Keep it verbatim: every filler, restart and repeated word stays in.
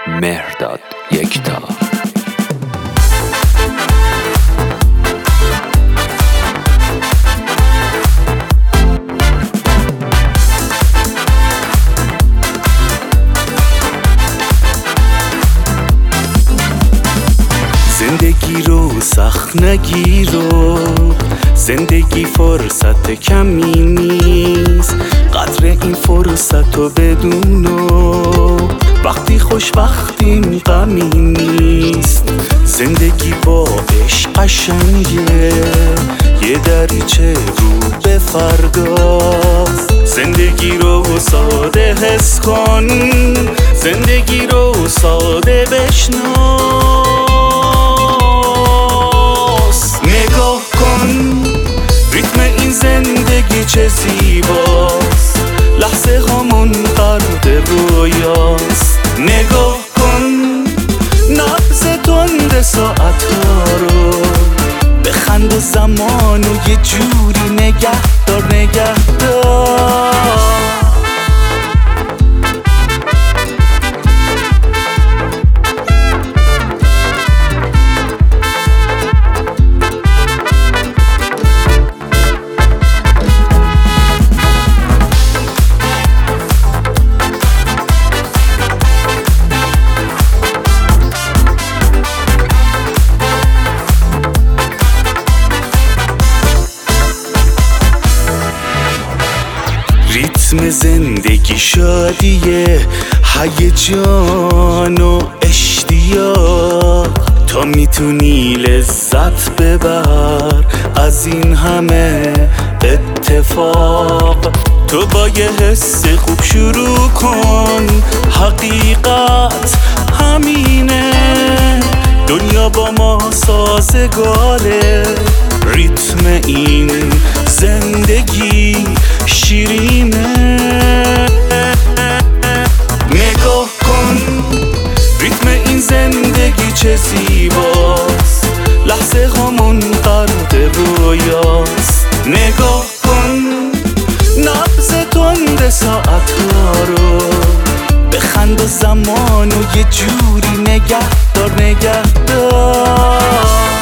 مهرداد یکتا. زندگی رو سخت نگیرو، زندگی فرصت کمی نیست، قدر این فرصت رو بدونو، وقتی خوشبختیم غمی نیست. زندگی با عشق قشنگه، یه دریچه رو به فرداست. زندگی رو ساده حس کن، زندگی رو ساده بشناس. نگاه کن ریتم این زندگی چه زیباست، لحظه هامون غرق رویاست. نگاه کن نبض تند ساعت ها رو، بخند و زمانو یه جوری نگه دار نگه دار. ریتم زندگی شادیه، هیجان و اشتیاق، تا میتونی لذت ببر از این همه اتفاق. تو با یه حس خوب شروع کن، حقیقت همینه، دنیا با ما سازگاره. ریتم این زندگی شیرینه. نگاه کن ریتم این زندگی چه زیباست، لحظه هامون غرق رویاست. نگاه کن نبض تند ساعت ها رو، بخند و زمانو یه جوری نگه دار نگه دار.